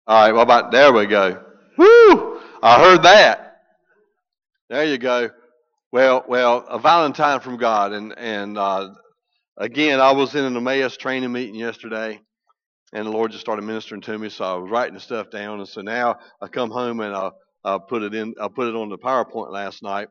All right, well, about there we go. Woo! I heard that. There you go. Well, a Valentine from God, and again, I was in an Emmaus training meeting yesterday, and the Lord just started ministering to me, so I was writing the stuff down, and so now I come home and I put it in. I put it on the PowerPoint last night.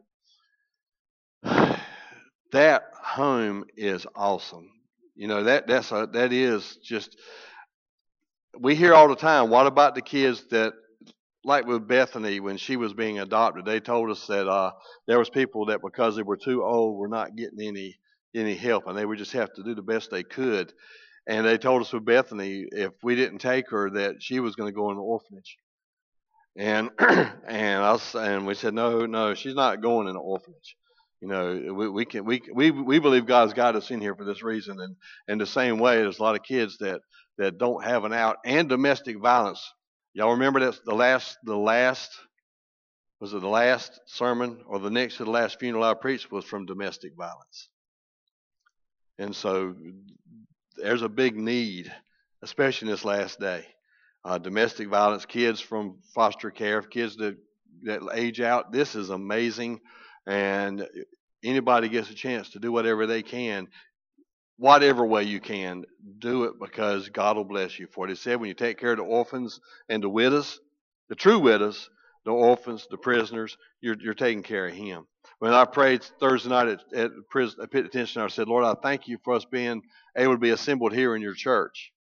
That home is awesome. You know that is just. We hear all the time. What about the kids that, like with Bethany when she was being adopted? They told us that there was people that because they were too old were not getting any help, and they would just have to do the best they could. And they told us with Bethany if we didn't take her that she was going to go in an orphanage. And and we said no, she's not going in an orphanage. You know, we believe God's got us in here for this reason, and the same way there's a lot of kids that don't have an out, and domestic violence. Y'all remember that the last was it the last sermon or the next to the last funeral I preached was from domestic violence, and so there's a big need, especially in this last day. Domestic violence, kids from foster care, kids that age out. This is amazing, and anybody gets a chance to do whatever they can, whatever way you can, do it because God will bless you for it. It said when you take care of the orphans and the widows, the true widows, the orphans, the prisoners, you're taking care of Him. When I prayed Thursday night at prison, at Pit Detention, I said, Lord, I thank you for us being able to be assembled here in your church.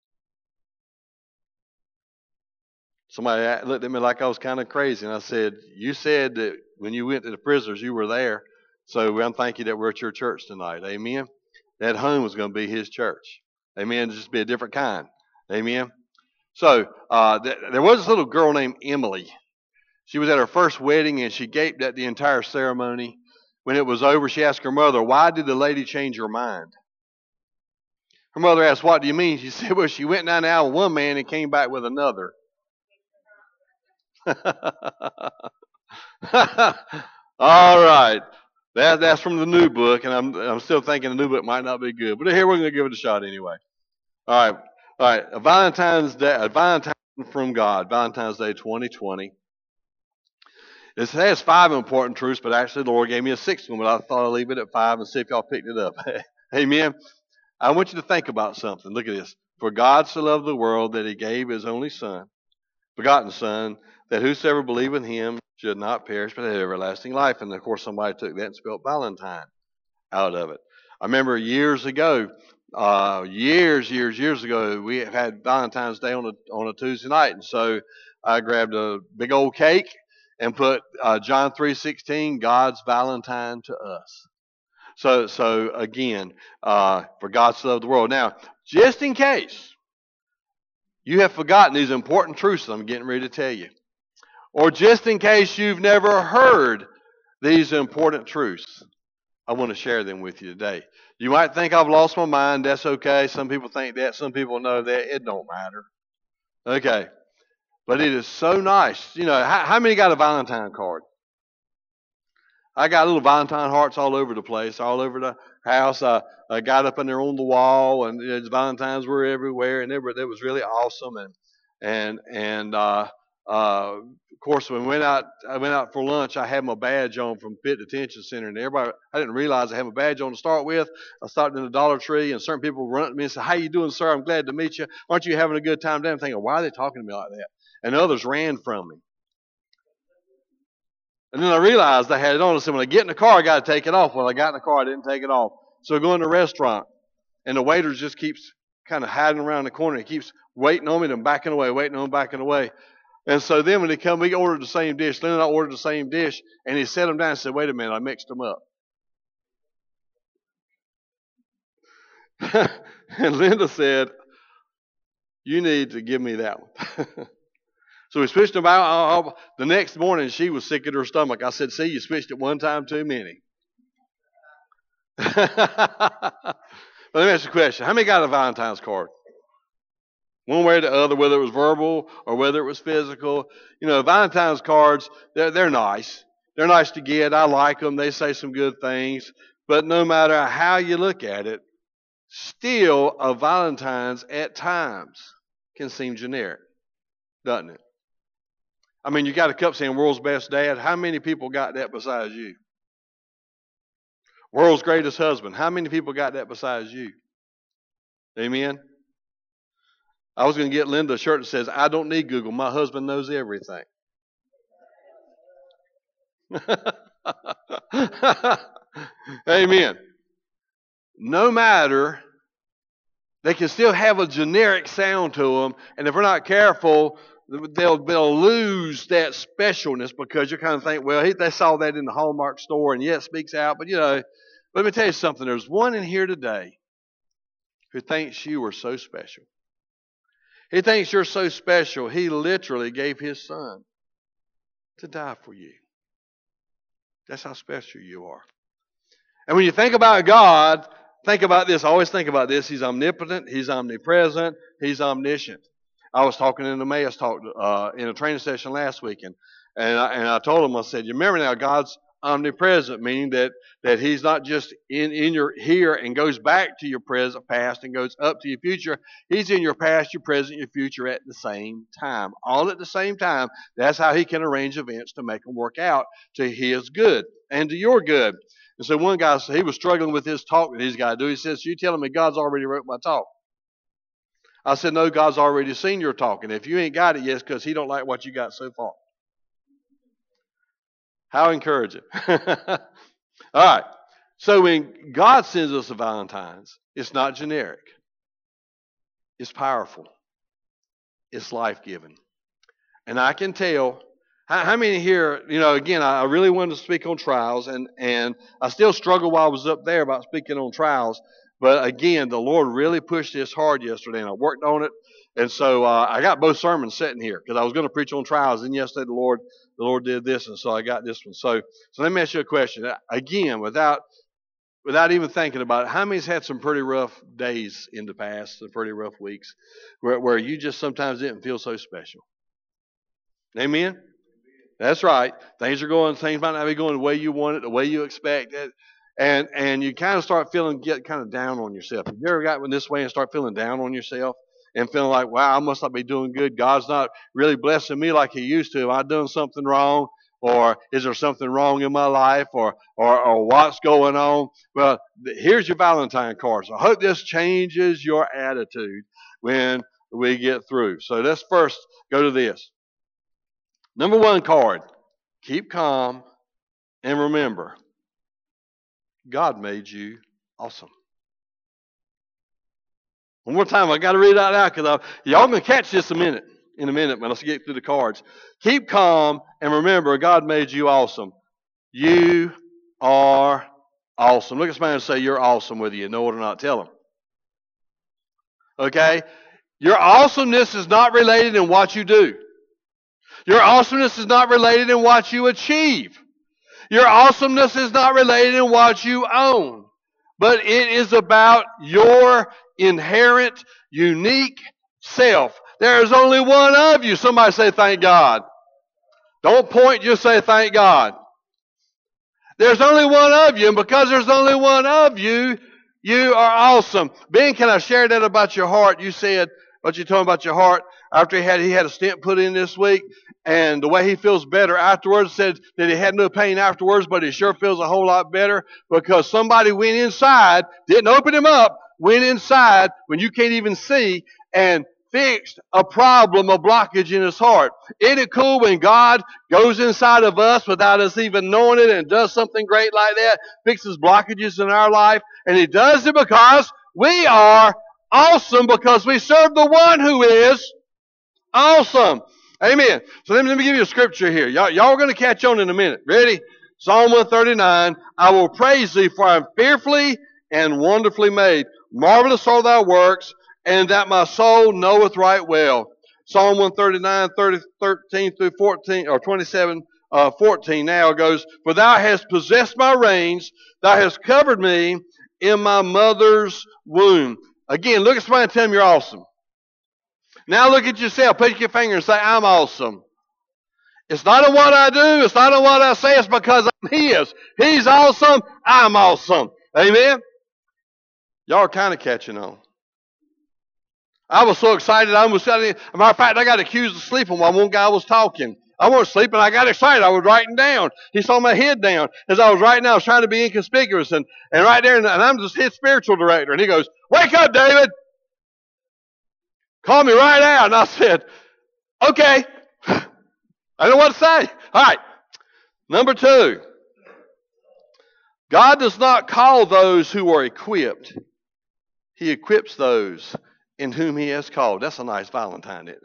Somebody looked at me like I was kind of crazy, and I said, you said that when you went to the prisoners, you were there. So I'm thanking you that we're at your church tonight. Amen. That home was going to be his church. Amen. Just be a different kind. Amen. So there was this little girl named Emily. She was at her first wedding, and she gaped at the entire ceremony. When it was over, she asked her mother, why did the lady change her mind? Her mother asked, what do you mean? She said, well, she went down the aisle with one man and came back with another. All right. That's from the new book, and I'm still thinking the new book might not be good. But here we're going to give it a shot anyway. All right. All right. A Valentine's Day, a Valentine from God, Valentine's Day 2020. It has 5 important truths, but actually the Lord gave me a 6th one, but I thought I'd leave it at 5 and see if y'all picked it up. Amen. I want you to think about something. Look at this. For God so loved the world that He gave His only Son, begotten Son, that whosoever believe in Him should not perish but have everlasting life. And of course, somebody took that and spelled Valentine out of it. I remember years ago, years ago, we had Valentine's Day on a Tuesday night, and so I grabbed a big old cake and put John 3:16, God's Valentine to us. So again, for God so loved the world. Now, just in case you have forgotten these important truths I'm getting ready to tell you, or just in case you've never heard these important truths, I want to share them with you today. You might think I've lost my mind. That's okay. Some people think that. Some people know that. It don't matter. Okay. But it is so nice. You know, how many got a Valentine card? I got little Valentine hearts all over the place, all over the house. I got up in there on the wall, and Valentines were everywhere, and it was really awesome. Of course, when I went out for lunch. I had my badge on from Pitt Detention Center, and everybody. I didn't realize I had my badge on to start with. I started in the Dollar Tree, and certain people run up to me and say, "How you doing, sir? I'm glad to meet you. Aren't you having a good time?" I'm thinking, why are they talking to me like that? And others ran from me. And then I realized I had it on. I said, when I get in the car, I got to take it off. When I got in the car, I didn't take it off. So I go in the restaurant, and the waiter just keeps kind of hiding around the corner. He keeps waiting on me, and I'm backing away, waiting on him, backing away. And so then when they come, we ordered the same dish. Linda and I ordered the same dish, and he set them down and said, wait a minute, I mixed them up. And Linda said, you need to give me that one. So we switched them out. The next morning, she was sick at her stomach. I said, see, you switched it one time too many. But let me ask you a question. How many got a Valentine's card? One way or the other, whether it was verbal or whether it was physical. You know, Valentine's cards, they're nice. They're nice to get. I like them. They say some good things. But no matter how you look at it, still a Valentine's at times can seem generic. doesn't it? I mean, you got a cup saying world's best dad. How many people got that besides you? World's greatest husband. How many people got that besides you? Amen? I was going to get Linda a shirt that says, I don't need Google. My husband knows everything. Amen. No matter, they can still have a generic sound to them, and if we're not careful, they'll lose that specialness because you kind of think, well, they saw that in the Hallmark store, and yeah, it speaks out. But, let me tell you something. There's one in here today who thinks you are so special. He thinks you're so special, he literally gave his son to die for you. That's how special you are. And when you think about God, think about this. I always think about this. He's omnipotent. He's omnipresent. He's omniscient. I was talking in the Emmaus talk in a training session last week, and I told him, I said, you remember now, God's omnipresent, meaning that he's not just in your here and goes back to your present past and goes up to your future. He's in your past, your present, your future at the same time. All at the same time. That's how he can arrange events to make them work out to his good and to your good. And so one guy, he was struggling with his talk that he's got to do. He says, you telling me God's already wrote my talk? I said, no, God's already seen your talk. And if you ain't got it yet, it's because he don't like what you got so far. How encouraging. All right. So when God sends us a Valentine's, it's not generic. It's powerful. It's life-giving. And I can tell, how many here, again, I really wanted to speak on trials, and I still struggle while I was up there about speaking on trials. But again, the Lord really pushed this hard yesterday, and I worked on it. And so I got both sermons sitting here because I was going to preach on trials. And yesterday the Lord did this, and so I got this one. So let me ask you a question. Again, without even thinking about it, how many's had some pretty rough days in the past, some pretty rough weeks, where you just sometimes didn't feel so special? Amen? That's right. Things might not be going the way you want it, the way you expect it. And you kind of start get kind of down on yourself. Have you ever gotten this way and start feeling down on yourself and feeling like, wow, I must not be doing good. God's not really blessing me like he used to. Am I doing something wrong? Or is there something wrong in my life? Or what's going on? Well, here's your Valentine card. So I hope this changes your attitude when we get through. So let's first go to this. Number 1 card. Keep calm and remember, God made you awesome. One more time, I got to read it out now because y'all going to catch this in a minute when I get through the cards. Keep calm and remember, God made you awesome. You are awesome. Look at somebody and say, you're awesome, whether you know it or not. Tell them. Okay? Your awesomeness is not related in what you do. Your awesomeness is not related in what you achieve. Your awesomeness is not related in what you own. But it is about your inherent, unique self. There is only one of you. Somebody say, thank God. Don't point, just say, thank God. There's only one of you, and because there's only one of you, you are awesome. Ben, can I share that about your heart? You said what you told me about your heart after he had a stent put in this week, and the way he feels better afterwards, said that he had no pain afterwards, but he sure feels a whole lot better because somebody went inside, didn't open him up, went inside when you can't even see, and fixed a problem, a blockage in his heart. Isn't it cool when God goes inside of us without us even knowing it and does something great like that, fixes blockages in our life, and he does it because we are awesome because we serve the one who is awesome. Amen. So let me give you a scripture here. Y'all are going to catch on in a minute. Ready? Psalm 139. I will praise thee, for I am fearfully and wonderfully made. Marvelous are thy works, and that my soul knoweth right well. Psalm 139, 13 through 14, or 27, 14 now goes, for thou hast possessed my reins, thou hast covered me in my mother's womb. Again, look at somebody and tell them you're awesome. Now look at yourself. Put your finger and say, I'm awesome. It's not in what I do. It's not in what I say. It's because I'm his. He's awesome. I'm awesome. Amen? Y'all are kind of catching on. I was so excited. I almost got. As a matter of fact, I got accused of sleeping while one guy was talking. I wasn't sleeping. I got excited. I was writing down. He saw my head down as I was writing down. I was trying to be inconspicuous, and right there, and I'm just his spiritual director. And he goes, "Wake up, David! Call me right out." And I said, "Okay." I don't know what to say. All right. Number 2. God does not call those who are equipped. He equips those in whom he has called. That's a nice Valentine, isn't it?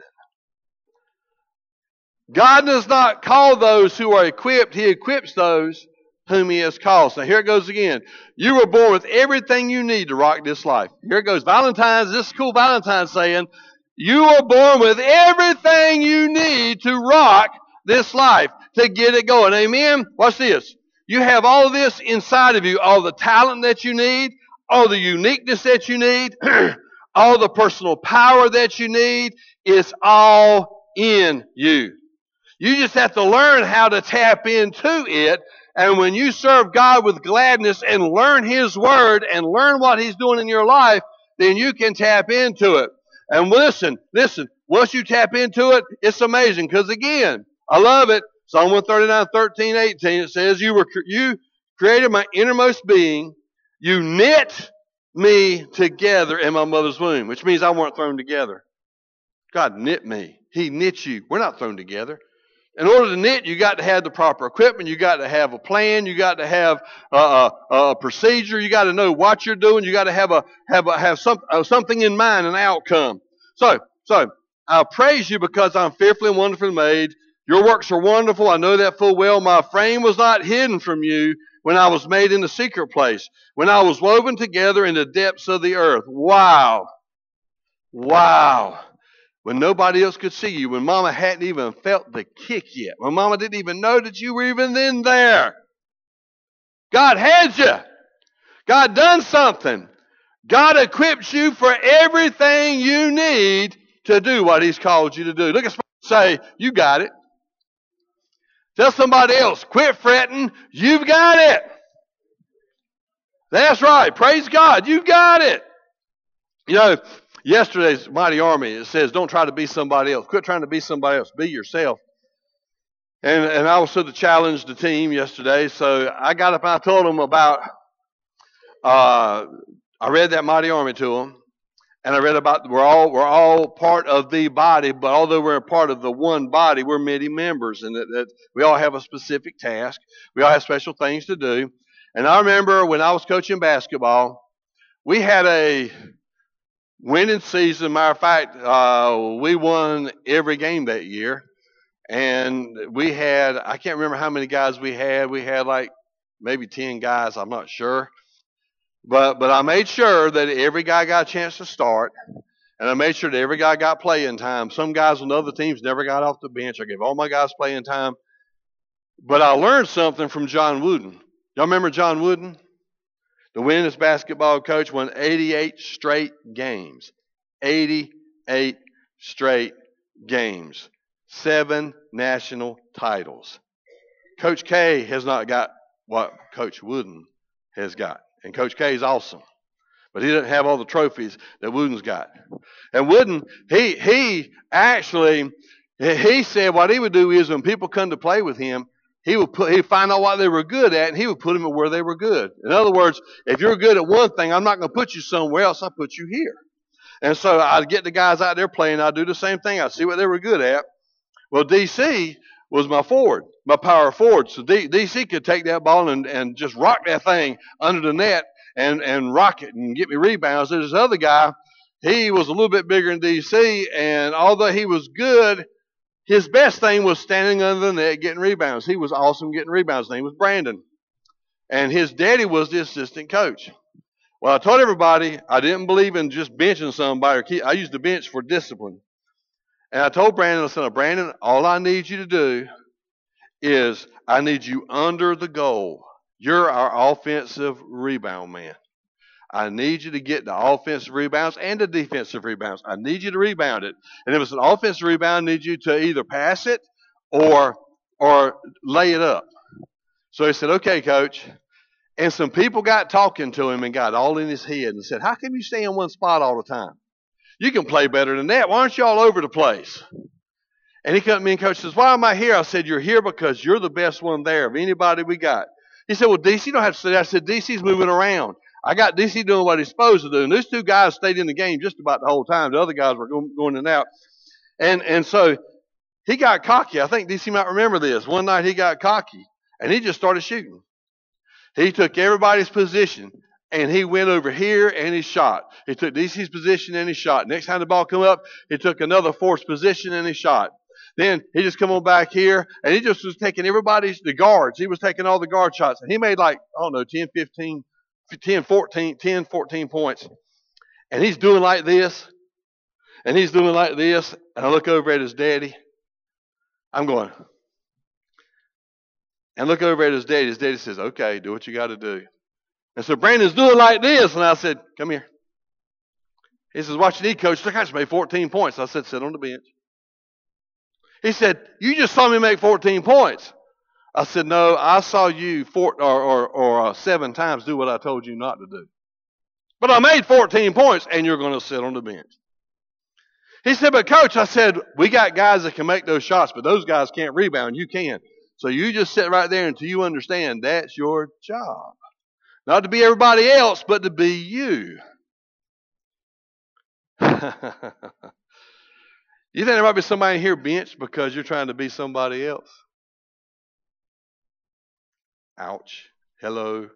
God does not call those who are equipped. He equips those whom he has called. So here it goes again. You were born with everything you need to rock this life. Here it goes. Valentine's, this is cool Valentine's saying, you are born with everything you need to rock this life, to get it going. Amen? Watch this. You have all of this inside of you, all the talent that you need, all the uniqueness that you need, all the personal power that you need. It's all in you. You just have to learn how to tap into it. And when you serve God with gladness and learn his word and learn what he's doing in your life, then you can tap into it. And listen, once you tap into it, it's amazing. Because again, I love it. Psalm 139, 13, 18, it says, you created my innermost being. You knit me together in my mother's womb, which means I weren't thrown together. God knit me. He knit you. We're not thrown together. In order to knit, you got to have the proper equipment. You got to have a plan. You got to have a procedure. You got to know what you're doing. You got to have something in mind, an outcome. So I praise you because I'm fearfully and wonderfully made. Your works are wonderful. I know that full well. My frame was not hidden from you when I was made in the secret place, when I was woven together in the depths of the earth. Wow. When nobody else could see you, when mama hadn't even felt the kick yet, when mama didn't even know that you were even in there. God had you. God done something. God equips you for everything you need to do what he's called you to do. Look at somebody say, you got it. Tell somebody else, quit fretting, you've got it. That's right. Praise God. You got it. You know, yesterday's Mighty Army, it says, don't try to be somebody else. Quit trying to be somebody else. Be yourself. And I was to challenge the team yesterday, so I got up and I told them about, I read that Mighty Army to them, and I read about we're all part of the body, but although we're a part of the one body, we're many members, and that we all have a specific task. We all have special things to do. And I remember when I was coaching basketball, we had a winning season. Matter of fact, we won every game that year. And we had, I can't remember how many guys we had. We had like maybe 10 guys, I'm not sure. But I made sure that every guy got a chance to start. And I made sure that every guy got playing time. Some guys on other teams never got off the bench. I gave all my guys playing time. But I learned something from John Wooden. Y'all remember John Wooden? The winningest basketball coach, won 88 straight games. 88 straight games. 7 national titles. Coach K has not got what Coach Wooden has got. And Coach K is awesome. But he doesn't have all the trophies that Wooden's got. And Wooden, he said what he would do is when people come to play with him, he'd find out what they were good at, and he would put them where they were good. In other words, if you're good at one thing, I'm not going to put you somewhere else. I'll put you here. And so I'd get the guys out there playing. I'd do the same thing. I'd see what they were good at. Well, DC was my forward, my power forward. So DC could take that ball and just rock that thing under the net and rock it and get me rebounds. There's this other guy, he was a little bit bigger than DC, and although he was good, his best thing was standing under the net getting rebounds. He was awesome getting rebounds. His name was Brandon. And his daddy was the assistant coach. Well, I told everybody I didn't believe in just benching somebody. I used the bench for discipline. And I told Brandon, I said, Brandon, all I need you to do is I need you under the goal. You're our offensive rebound man. I need you to get the offensive rebounds and the defensive rebounds. I need you to rebound it. And if it's an offensive rebound, I need you to either pass it or lay it up. So he said, okay, coach. And some people got talking to him and got all in his head and said, how come you stay in one spot all the time? You can play better than that. Why aren't you all over the place? And he come to me and coach says, why am I here? I said, you're here because you're the best one there of anybody we got. He said, well, DC don't have to say that. I said, DC's moving around. I got DC doing what he's supposed to do. And those two guys stayed in the game just about the whole time. The other guys were going in and out. And so he got cocky. I think DC might remember this. One night he got cocky and he just started shooting. He took everybody's position and he went over here and he shot. He took DC's position and he shot. Next time the ball come up, he took another forced position and he shot. Then he just come on back here and he just was taking the guards. He was taking all the guard shots. And he made like, I don't know, 14 points. And he's doing like this. And he's doing like this. And I look over at his daddy. I'm going. And look over at his daddy. His daddy says, okay, do what you got to do. And so Brandon's doing like this. And I said, come here. He says, what you need, coach? Look, I just made 14 points. I said, sit on the bench. He said, you just saw me make 14 points. I said, no, I saw you 7 times do what I told you not to do. But I made 14 points, and you're going to sit on the bench. He said, but coach, I said, we got guys that can make those shots, but those guys can't rebound. You can. So you just sit right there until you understand that's your job. Not to be everybody else, but to be you. You think there might be somebody here benched because you're trying to be somebody else? Ouch. Hello.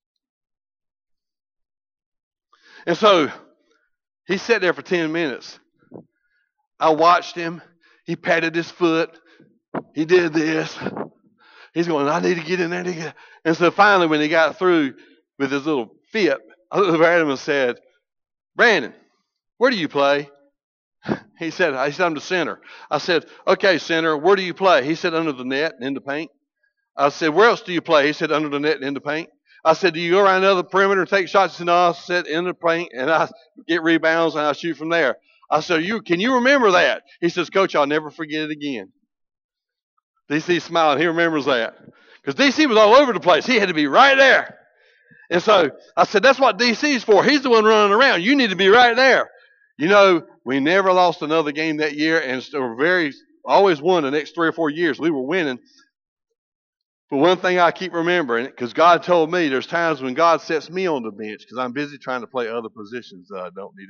And so he sat there for 10 minutes. I watched him. He patted his foot. He did this. He's going, I need to get in there. And so finally, when he got through with his little fit, I looked over at him and said, Brandon, where do you play? He said, I'm the center. I said, okay, center, where do you play? He said, under the net and in the paint. I said, where else do you play? He said, under the net and in the paint. I said, do you go around the other perimeter and take shots? He said, no, I sit in the paint and I get rebounds and I shoot from there. I said, can you remember that? He says, coach, I'll never forget it again. DC smiling. He remembers that. Because DC was all over the place. He had to be right there. And so I said, that's what DC's for. He's the one running around. You need to be right there. You know, we never lost another game that year and always won the next 3 or 4 years. We were winning. But one thing I keep remembering, because God told me there's times when God sets me on the bench because I'm busy trying to play other positions that I don't need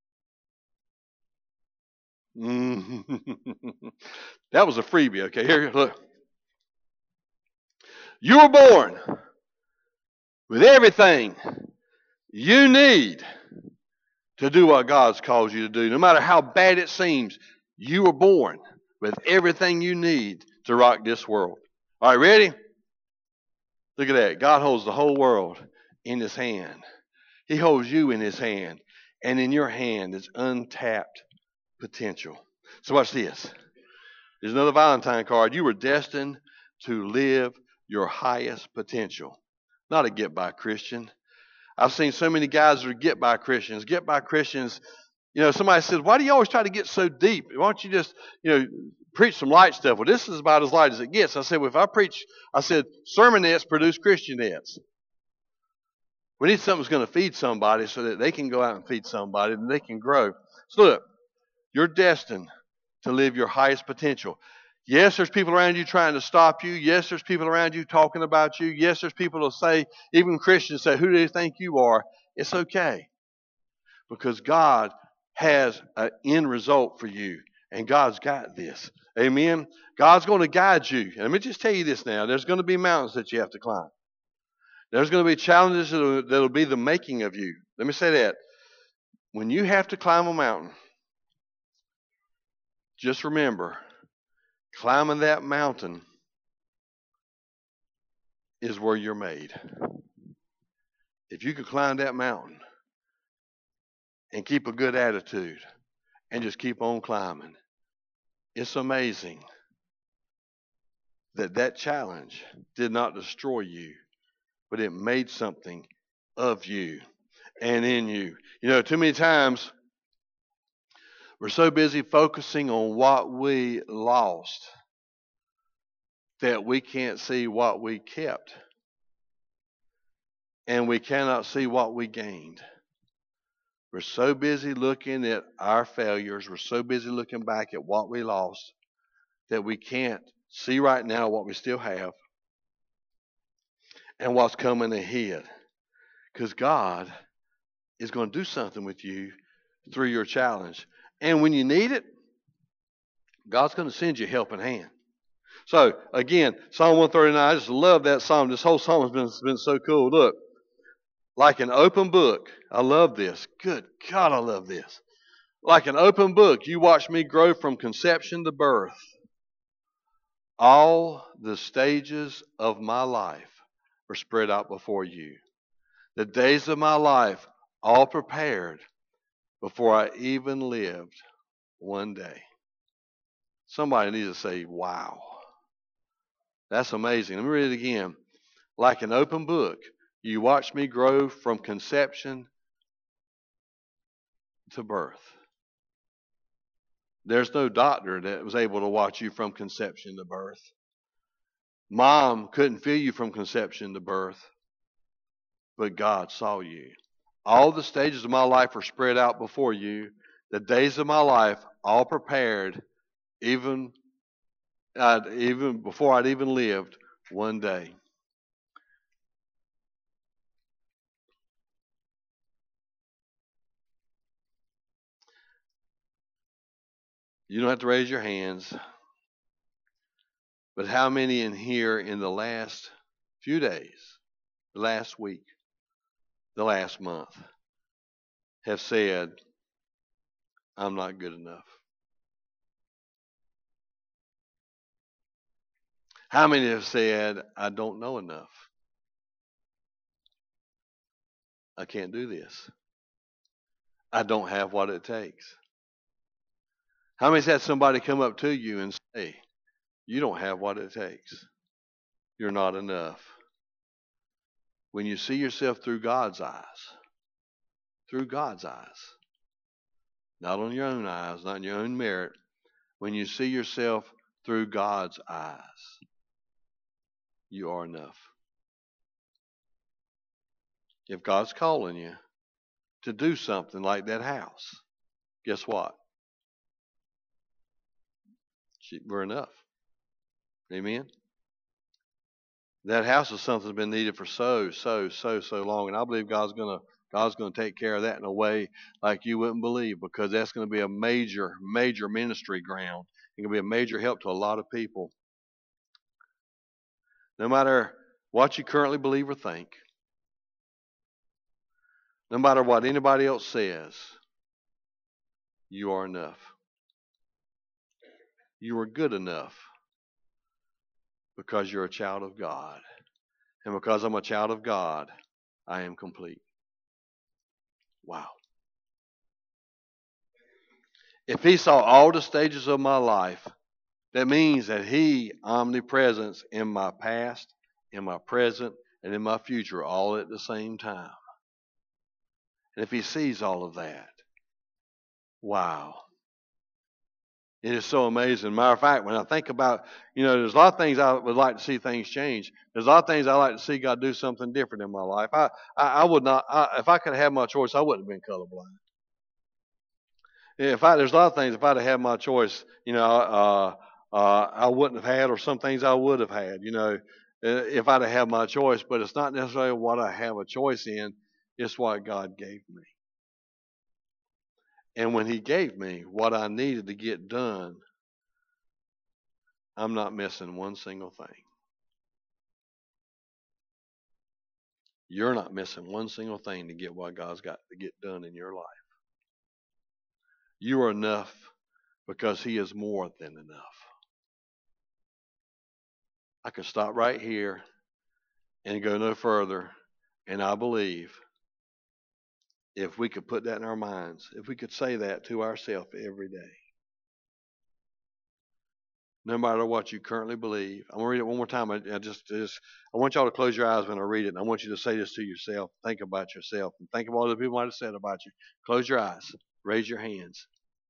to play. That was a freebie, okay? Here, look. You were born with everything you need to do what God's called you to do. No matter how bad it seems, you were born with everything you need to rock this world. All right, ready? Look at that. God holds the whole world in his hand. He holds you in his hand. And in your hand is untapped potential. So watch this. There's another Valentine card. You were destined to live your highest potential. Not a get-by Christian. I've seen so many guys that are get-by Christians. Get-by Christians, somebody says, why do you always try to get so deep? Why don't you just, preach some light stuff? Well, this is about as light as it gets. I said, well, if I preach, sermonettes produce Christianettes. We need something that's going to feed somebody so that they can go out and feed somebody and they can grow. So look, you're destined to live your highest potential. Yes, there's people around you trying to stop you. Yes, there's people around you talking about you. Yes, there's people who say, even Christians say, who do you think you are? It's okay. Because God has an end result for you. And God's got this. Amen. God's going to guide you. And let me just tell you this now. There's going to be mountains that you have to climb. There's going to be challenges that'll be the making of you. Let me say that. When you have to climb a mountain, just remember, climbing that mountain is where you're made. If you could climb that mountain and keep a good attitude and just keep on climbing, it's amazing that challenge did not destroy you, but it made something of you and in you. Too many times we're so busy focusing on what we lost that we can't see what we kept. And we cannot see what we gained. We're so busy looking at our failures. We're so busy looking back at what we lost that we can't see right now what we still have and what's coming ahead. Because God is going to do something with you through your challenge. And when you need it, God's going to send you a helping hand. So, again, Psalm 139, I just love that psalm. This whole psalm has been so cool. Look, like an open book. I love this. Good God, I love this. Like an open book, you watch me grow from conception to birth. All the stages of my life were spread out before you. The days of my life all prepared before I even lived one day. Somebody needs to say, wow. That's amazing. Let me read it again. Like an open book, you watch me grow from conception to birth. There's no doctor that was able to watch you from conception to birth. Mom couldn't feel you from conception to birth, but God saw you. All the stages of my life were spread out before you. The days of my life all prepared, even before I'd even lived one day. You don't have to raise your hands, but how many in here in the last few days, the last week, the last month, have said, I'm not good enough? How many have said, I don't know enough? I can't do this. I don't have what it takes. How many's had somebody come up to you and say, you don't have what it takes? You're not enough. When you see yourself through God's eyes, not on your own eyes, not in your own merit, when you see yourself through God's eyes, you are enough. If God's calling you to do something like that house, guess what? We're enough. Amen? That house is something that's been needed for so long, and I believe God's gonna take care of that in a way like you wouldn't believe, because that's going to be a major ministry ground. It's going to be a major help to a lot of people. No matter what you currently believe or think, no matter what anybody else says, you are enough. You are good enough because you're a child of God. And because I'm a child of God, I am complete. Wow. If he saw all the stages of my life, that means that he omnipresent in my past, in my present, and in my future all at the same time. And if he sees all of that, wow. It is so amazing. Matter of fact, when I think about, there's a lot of things I would like to see things change. There's a lot of things I like to see God do something different in my life. I would not, if I could have my choice, I wouldn't have been colorblind. There's a lot of things, if I'd have had my choice, I wouldn't have had, or some things I would have had, if I'd have had my choice. But it's not necessarily what I have a choice in, it's what God gave me. And when he gave me what I needed to get done, I'm not missing one single thing. You're not missing one single thing to get what God's got to get done in your life. You are enough because he is more than enough. I could stop right here and go no further, and I believe if we could put that in our minds, if we could say that to ourselves every day, no matter what you currently believe. I'm going to read it one more time. I want y'all to close your eyes when I read it, and I want you to say this to yourself. Think about yourself, and think of all the people might have said about you. Close your eyes. Raise your hands.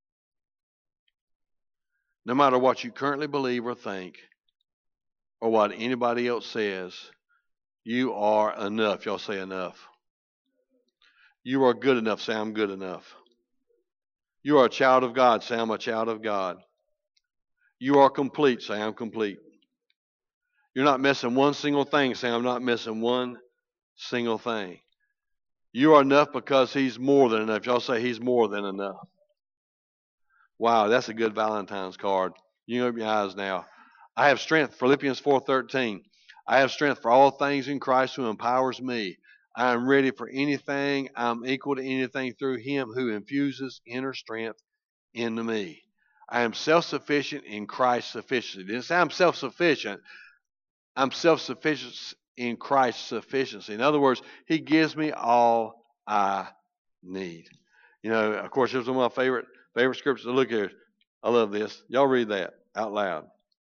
No matter what you currently believe or think, or what anybody else says, you are enough. Y'all say enough. You are good enough. Say, I'm good enough. You are a child of God. Say, I'm a child of God. You are complete. Say, I'm complete. You're not missing one single thing. Say, I'm not missing one single thing. You are enough because He's more than enough. Y'all say He's more than enough. Wow, that's a good Valentine's card. You can open your eyes now. I have strength. Philippians 4:13. I have strength for all things in Christ who empowers me. I am ready for anything. I'm equal to anything through Him who infuses inner strength into me. I am self-sufficient in Christ's sufficiency. Didn't say I'm self-sufficient. I'm self-sufficient in Christ's sufficiency. In other words, He gives me all I need. You know, of course, it was one of my favorite scriptures to look at. I love this. Y'all read that out loud.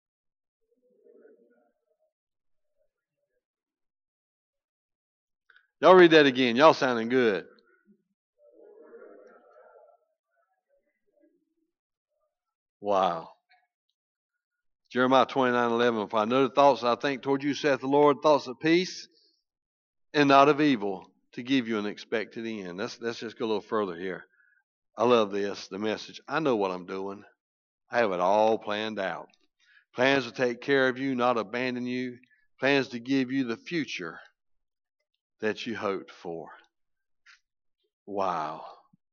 Y'all read that again. Y'all sounding good. Wow. Jeremiah 29:11. For I know the thoughts I think toward you, saith the Lord, thoughts of peace and not of evil, to give you an expected end. Let's just go a little further here. I love this, the message. I know what I'm doing. I have it all planned out. Plans to take care of you, not abandon you. Plans to give you the future that you hoped for. Wow.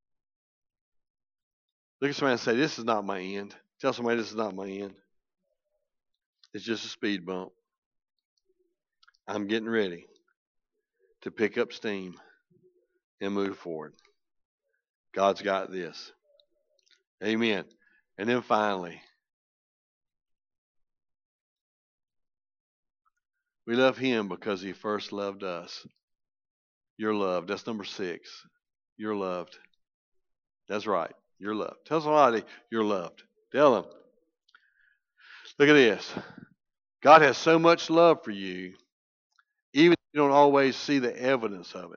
Look at somebody and say, this is not my end. Tell somebody this is not my end. It's just a speed bump. I'm getting ready to pick up steam and move forward. God's got this. Amen. And then finally, we love Him because He first loved us. You're loved. That's number 6. You're loved. That's right. You're loved. Tell somebody you're loved. Tell them. Look at this. God has so much love for you, even if you don't always see the evidence of it.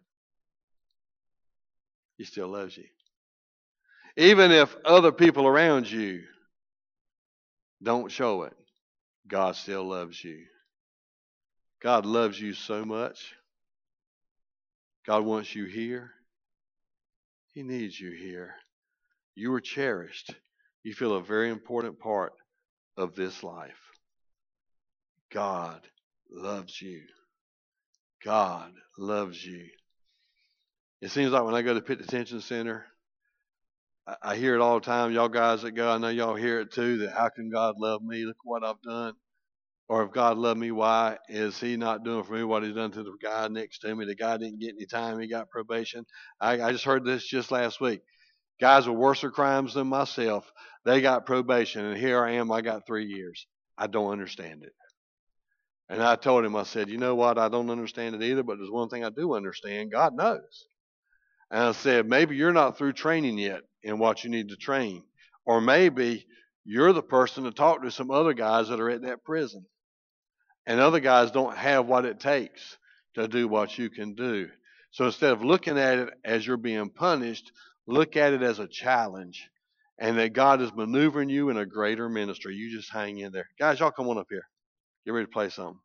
He still loves you. Even if other people around you don't show it, God still loves you. God loves you so much. God wants you here. He needs you here. You are cherished. You feel a very important part of this life. God loves you. God loves you. It seems like when I go to Pitt Detention Center, I hear it all the time. Y'all guys that go, I know y'all hear it too, that how can God love me? Look what I've done. Or if God loved me, why is He not doing for me what He's done to the guy next to me? The guy didn't get any time. He got probation. I just heard this just last week. Guys with worse crimes than myself, they got probation. And here I am, I got 3 years. I don't understand it. And I told him, I said, you know what? I don't understand it either, but there's one thing I do understand. God knows. And I said, maybe you're not through training yet in what you need to train. Or maybe you're the person to talk to some other guys that are at that prison. And other guys don't have what it takes to do what you can do. So instead of looking at it as you're being punished, look at it as a challenge. And that God is maneuvering you in a greater ministry. You just hang in there. Guys, y'all come on up here. Get ready to play something.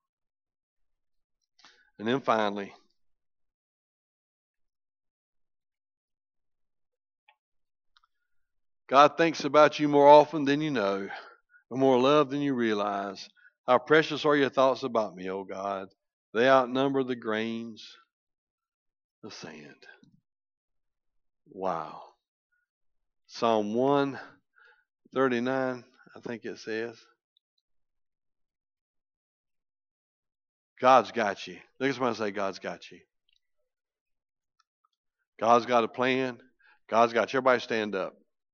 And then finally, God thinks about you more often than you know, and more love than you realize. How precious are your thoughts about me, O God. They outnumber the grains of sand. Wow. Psalm 139, I think it says. God's got you. Look at somebody say, God's got you. God's got a plan. God's got you. Everybody stand up.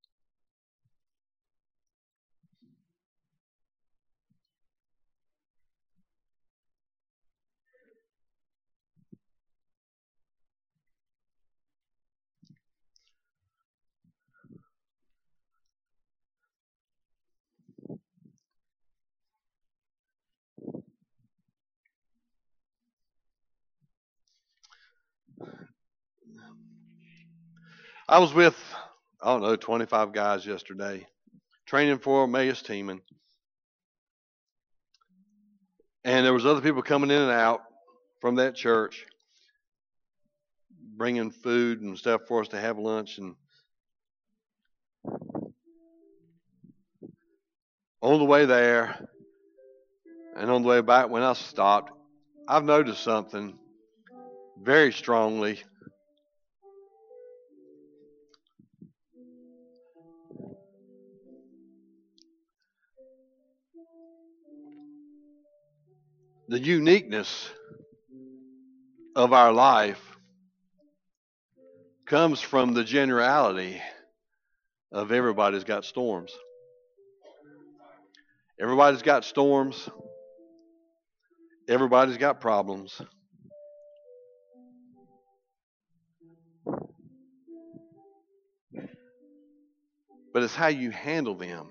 I was with, 25 guys yesterday, training for Emmaus teaming. And there was other people coming in and out from that church. bringing food and stuff for us to have lunch. And on the way there and on the way back when I stopped, I've noticed something very strongly. The uniqueness of our life comes from the generality of everybody's got storms. Everybody's got storms. Everybody's got problems. But it's how you handle them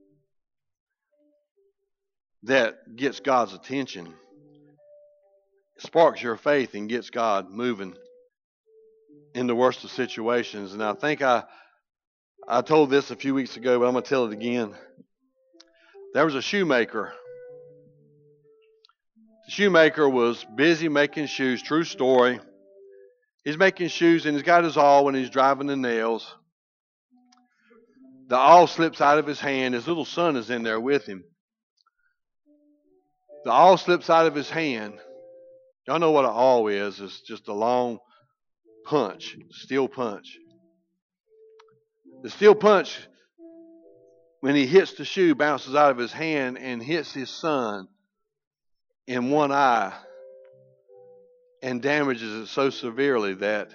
that gets God's attention, sparks your faith, and gets God moving in the worst of situations. And I think I told this a few weeks ago, but I'm going to tell it again. There was a shoemaker. The shoemaker was busy making shoes. True story. He's making shoes and he's got his awl when he's driving the nails. The awl slips out of his hand. His little son is in there with him. The awl slips out of his hand. Y'all know what an awl is. It's just a long punch, steel punch. The steel punch, when he hits the shoe, bounces out of his hand and hits his son in one eye and damages it so severely that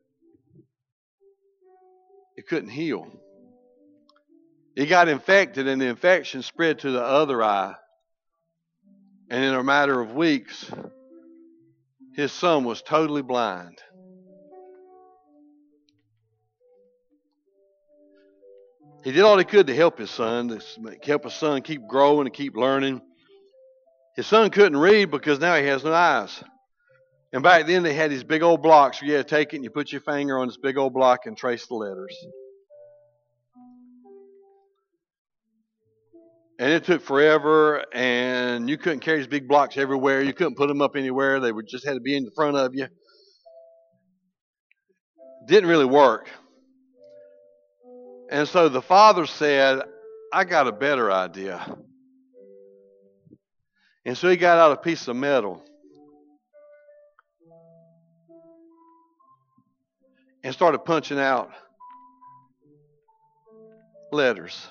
it couldn't heal. He got infected and the infection spread to the other eye. And in a matter of weeks, his son was totally blind. He did all he could to help his son, keep growing and keep learning. His son couldn't read because now he has no eyes. And back then they had these big old blocks where you had to take it and you put your finger on this big old block and trace the letters. And it took forever, and you couldn't carry these big blocks everywhere. You couldn't put them up anywhere. They would just had to be in the front of you. Didn't really work. And so the father said, I got a better idea. And so he got out a piece of metal and started punching out letters.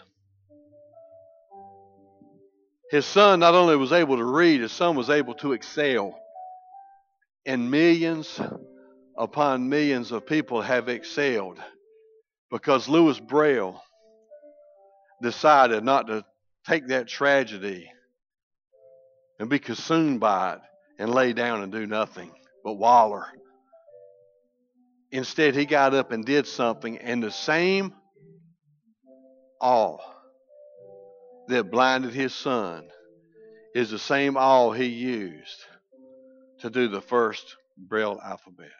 His son not only was able to read, his son was able to excel. And millions upon millions of people have excelled because Louis Braille decided not to take that tragedy and be consumed by it and lay down and do nothing but waller. Instead, he got up and did something, and the same awe that blinded his son is the same awe he used to do the first Braille alphabet.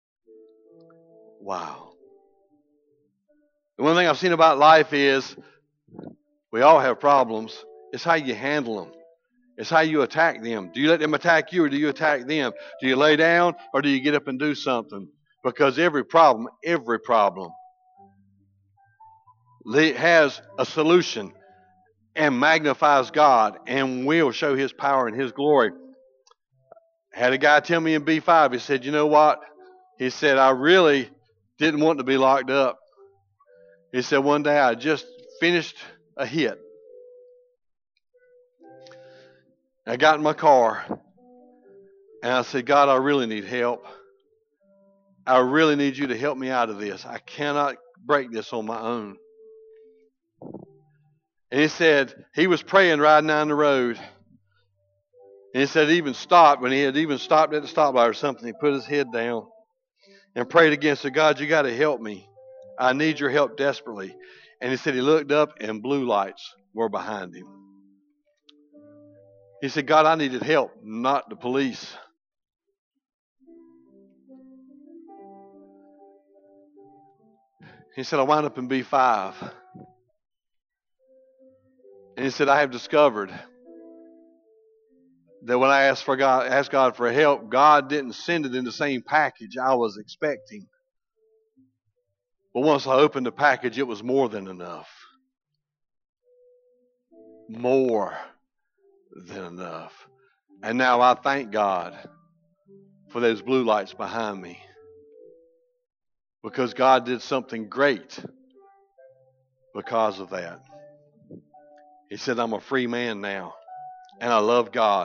Wow. The one thing I've seen about life is we all have problems. It's how you handle them. It's how you attack them. Do you let them attack you or do you attack them? Do you lay down or do you get up and do something? Because every problem has a solution and magnifies God and will show His power and His glory. I had a guy tell me in B5, he said, you know what? He said, I really didn't want to be locked up. He said, one day I just finished a hit. I got in my car and I said, God, I really need help. I really need you to help me out of this. I cannot break this on my own. And he said he was praying riding down the road. And he said he even stopped, when he had even stopped at the stoplight or something, he put his head down and prayed again. Said, God, you got to help me. I need your help desperately. And he said he looked up and blue lights were behind him. He said, God, I needed help, not the police. He said, I wound up in B5. And he said, I have discovered that when I asked God for help, God didn't send it in the same package I was expecting. But once I opened the package, it was more than enough. More than enough. And now I thank God for those blue lights behind me, because God did something great because of that. He said, I'm a free man now, and I love God.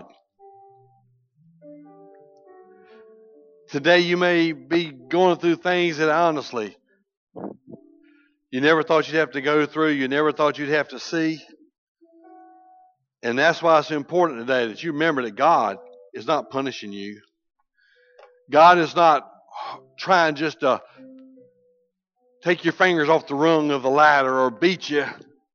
Today you may be going through things that honestly you never thought you'd have to go through, you never thought you'd have to see. And that's why it's important today that you remember that God is not punishing you. God is not trying just to take your fingers off the rung of the ladder or beat you.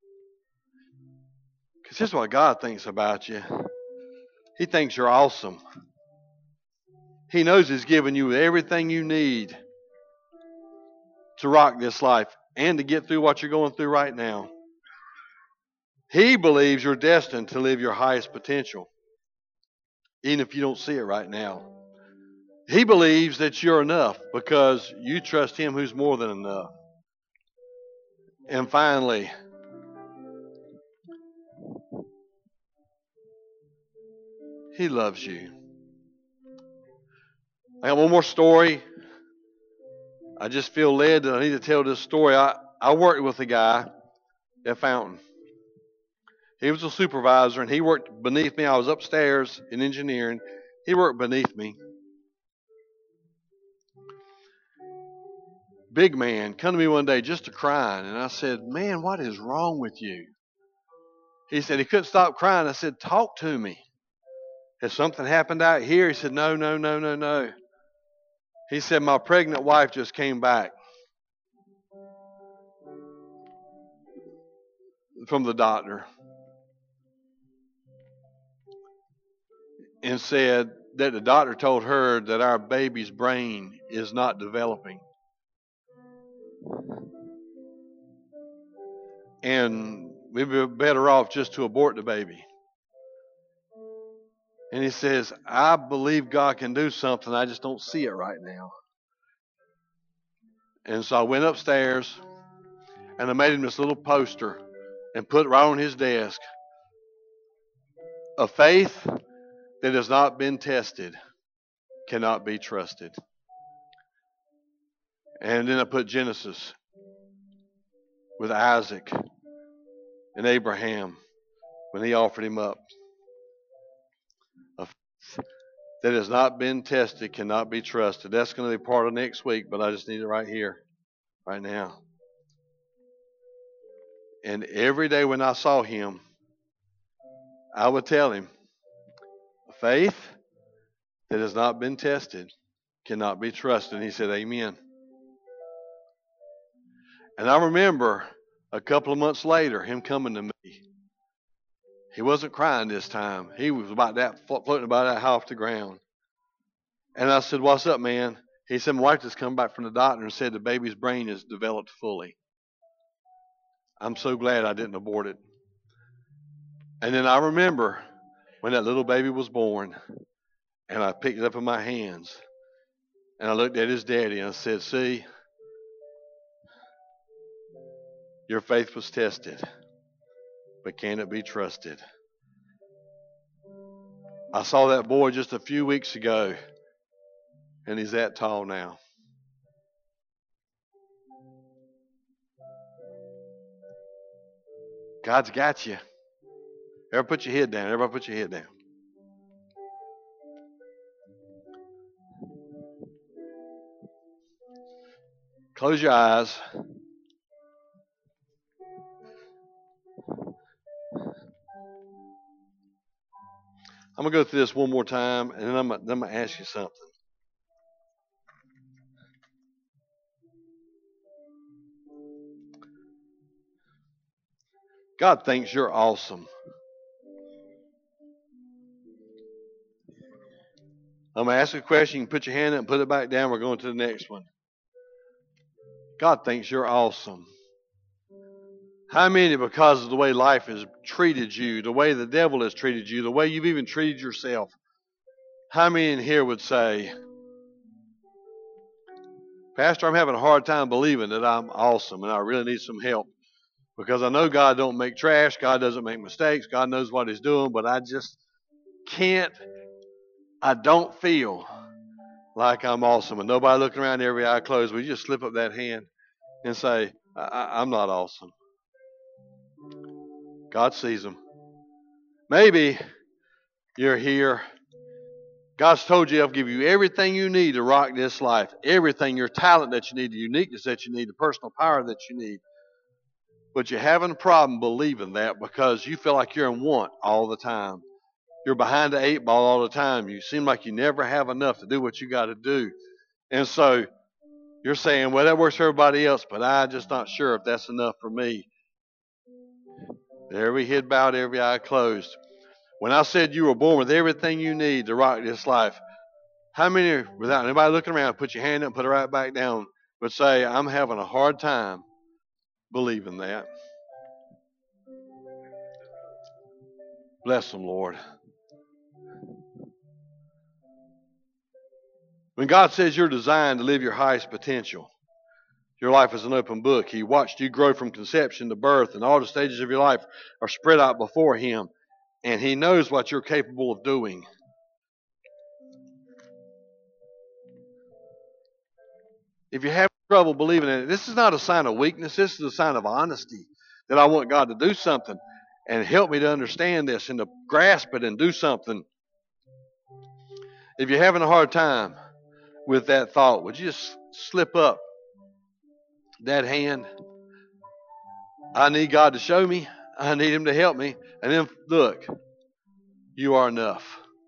Because here's what God thinks about you. He thinks you're awesome. He knows He's given you everything you need to rock this life and to get through what you're going through right now. He believes you're destined to live your highest potential, even if you don't see it right now. He believes that you're enough because you trust Him who's more than enough. And finally, He loves you. I got one more story. I just feel led that I need to tell this story. I worked with a guy at Fountain. He was a supervisor, and he worked beneath me. I was upstairs in engineering. He worked beneath me. Big man, come to me one day just a crying. And I said, man, what is wrong with you? He said he couldn't stop crying. I said, talk to me. Has something happened out here? He said, no. He said, my pregnant wife just came back from the doctor and said that the doctor told her that our baby's brain is not developing. And we'd be better off just to abort the baby. And he says, I believe God can do something. I just don't see it right now. And so I went upstairs and I made him this little poster and put it right on his desk. A faith that has not been tested cannot be trusted. And then I put Genesis with Isaac and Abraham when he offered him up. A faith that has not been tested cannot be trusted. That's going to be part of next week, but I just need it right here, right now. And every day when I saw him, I would tell him, a faith that has not been tested cannot be trusted. And he said, amen. And I remember a couple of months later, him coming to me. He wasn't crying this time. He was about that, floating about that high off the ground. And I said, what's up, man? He said, my wife just come back from the doctor and said the baby's brain is developed fully. I'm so glad I didn't abort it. And then I remember when that little baby was born, and I picked it up in my hands, and I looked at his daddy and I said, see, your faith was tested, but can it be trusted? I saw that boy just a few weeks ago, and he's that tall now. God's got you. Everybody put your head down. Everybody put your head down. Close your eyes. I'm going to go through this one more time, and then I'm going to ask you something. God thinks you're awesome. I'm going to ask you a question. You can put your hand up and put it back down. We're going to the next one. God thinks you're awesome. How many, because of the way life has treated you, the way the devil has treated you, the way you've even treated yourself, how many in here would say, Pastor, I'm having a hard time believing that I'm awesome and I really need some help because I know God don't make trash. God doesn't make mistakes. God knows what he's doing, but I just can't, I don't feel like I'm awesome. And nobody looking around, every eye closed. Will you just slip up that hand and say, I'm not awesome? God sees them. Maybe you're here. God's told you, I'll give you everything you need to rock this life. Everything, your talent that you need, the uniqueness that you need, the personal power that you need. But you're having a problem believing that because you feel like you're in want all the time. You're behind the eight ball all the time. You seem like you never have enough to do what you got to do. And so you're saying, well, that works for everybody else, but I'm just not sure if that's enough for me. Every head bowed, every eye closed. When I said you were born with everything you need to rock this life, how many, without anybody looking around, put your hand up, put it right back down, would say, I'm having a hard time believing that? Bless them, Lord. When God says you're designed to live your highest potential, your life is an open book. He watched you grow from conception to birth, and all the stages of your life are spread out before him, and he knows what you're capable of doing. If you're having trouble believing in it, this is not a sign of weakness. This is a sign of honesty, that I want God to do something and help me to understand this and to grasp it and do something. If you're having a hard time with that thought, would you just slip up that hand? I need God to show me. I need him to help me. And then look, you are enough.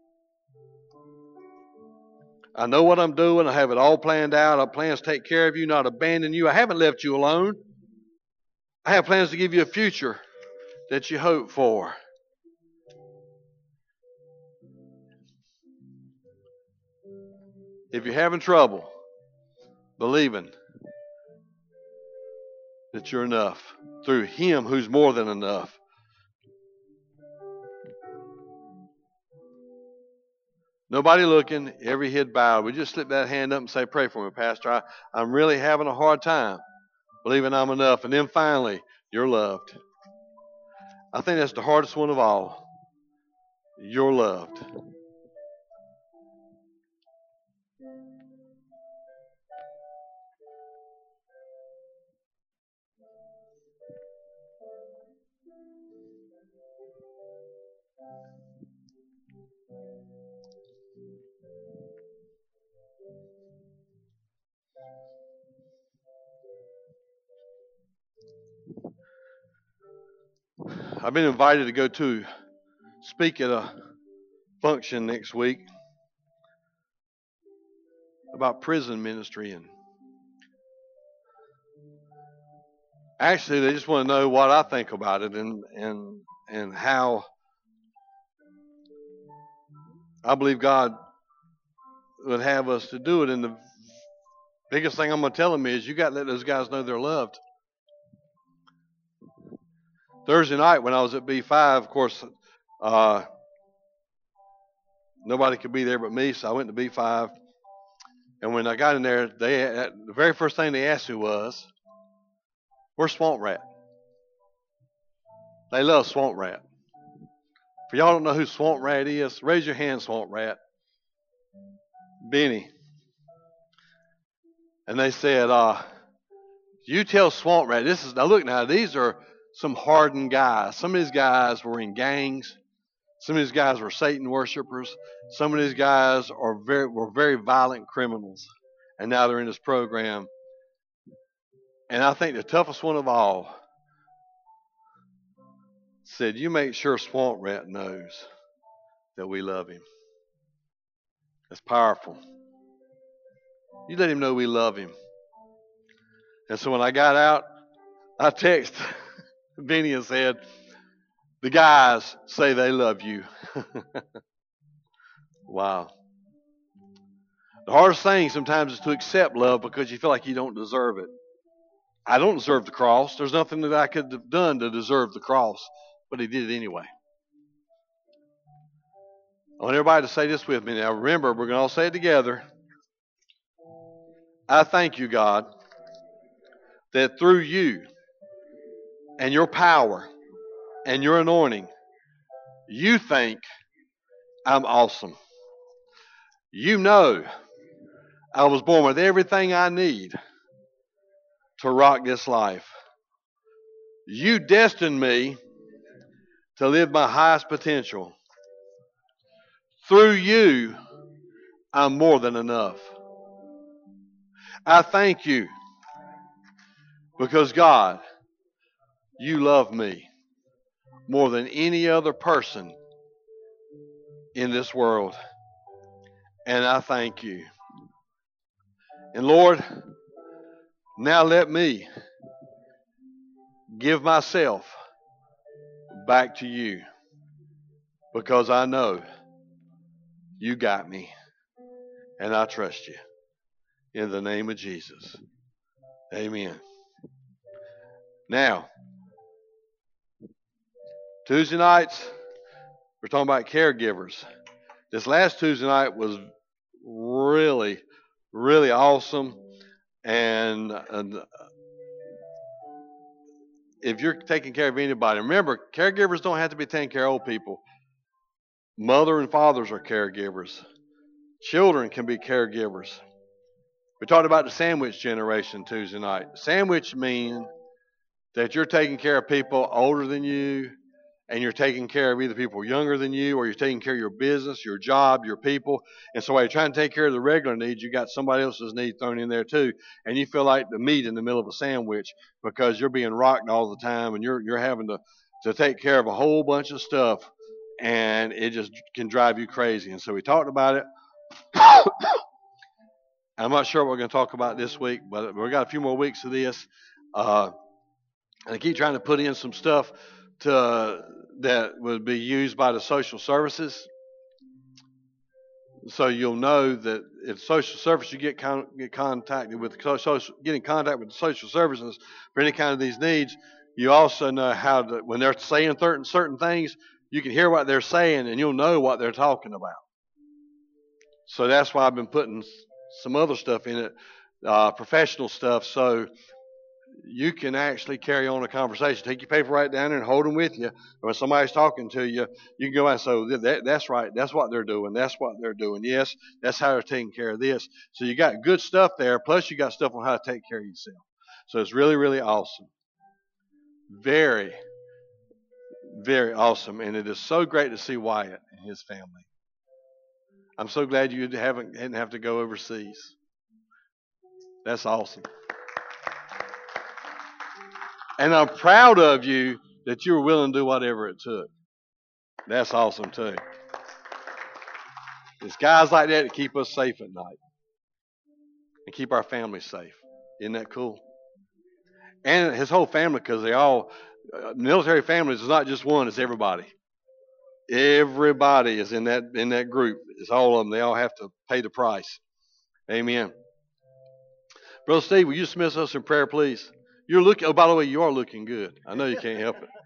I know what I'm doing. I have it all planned out. I have plans to take care of you, not abandon you. I haven't left you alone. I have plans to give you a future that you hope for. If you're having trouble believing that you're enough through him who's more than enough, nobody looking, every head bowed. We just slip that hand up and say, pray for me, Pastor. I'm really having a hard time believing I'm enough. And then finally, you're loved. I think that's the hardest one of all. You're loved. I've been invited to go to speak at a function next week about prison ministry, and actually they just want to know what I think about it and how I believe God would have us to do it. And the biggest thing I'm going to tell them is you got to let those guys know they're loved. Thursday night when I was at B5, of course, nobody could be there but me, so I went to B5. And when I got in there, the very first thing they asked me was, where's Swamp Rat? They love Swamp Rat. For y'all don't know who Swamp Rat is, raise your hand, Swamp Rat. Benny. And they said, you tell Swamp Rat, now look now, these are some hardened guys. Some of these guys were in gangs. Some of these guys were Satan worshipers. Some of these guys were very violent criminals. And now they're in this program. And I think the toughest one of all said, you make sure Swamp Rat knows that we love him. That's powerful. You let him know we love him. And so when I got out, I texted Benny and said, the guys say they love you. Wow. The hardest thing sometimes is to accept love because you feel like you don't deserve it. I don't deserve the cross. There's nothing that I could have done to deserve the cross, but he did it anyway. I want everybody to say this with me. Now remember, we're going to all say it together. I thank you, God, that through you and your power and your anointing, you think I'm awesome. You know I was born with everything I need to rock this life. You destined me to live my highest potential. Through you, I'm more than enough. I thank you because, God, you love me more than any other person in this world. And I thank you. And Lord, now let me give myself back to you because I know you got me and I trust you. In the name of Jesus. Amen. Now, Tuesday nights, we're talking about caregivers. This last Tuesday night was really, really awesome. And if you're taking care of anybody, remember, caregivers don't have to be taking care of old people. Mother and fathers are caregivers. Children can be caregivers. We talked about the sandwich generation Tuesday night. Sandwich mean that you're taking care of people older than you, and you're taking care of either people younger than you, or you're taking care of your business, your job, your people. And so while you're trying to take care of the regular needs, you got somebody else's need thrown in there too. And you feel like the meat in the middle of a sandwich because you're being rocked all the time and you're having to take care of a whole bunch of stuff, and it just can drive you crazy. And so we talked about it. I'm not sure what we're going to talk about this week, but we've got a few more weeks of this. And I keep trying to put in some stuff that would be used by the social services. So you'll know that if social service, you get contacted with get in contact with the social services for any kind of these needs. You also know how to, when they're saying certain things, you can hear what they're saying and you'll know what they're talking about. So that's why I've been putting some other stuff in it, professional stuff, so you can actually carry on a conversation. Take your paper right down there and hold them with you. And when somebody's talking to you, you can go out and say, that's right. That's what they're doing. That's what they're doing. Yes, that's how they're taking care of this. So you got good stuff there. Plus you got stuff on how to take care of yourself. So it's really, really awesome. Very, very awesome. And it is so great to see Wyatt and his family. I'm so glad you didn't have to go overseas. That's awesome. And I'm proud of you that you were willing to do whatever it took. That's awesome too. It's guys like that that keep us safe at night and keep our family safe. Isn't that cool? And his whole family, because they all military families is not just one; it's everybody. Everybody is in that group. It's all of them. They all have to pay the price. Amen. Brother Steve, will you dismiss us in prayer, please? You're looking. Oh, by the way, you are looking good. I know you can't help it.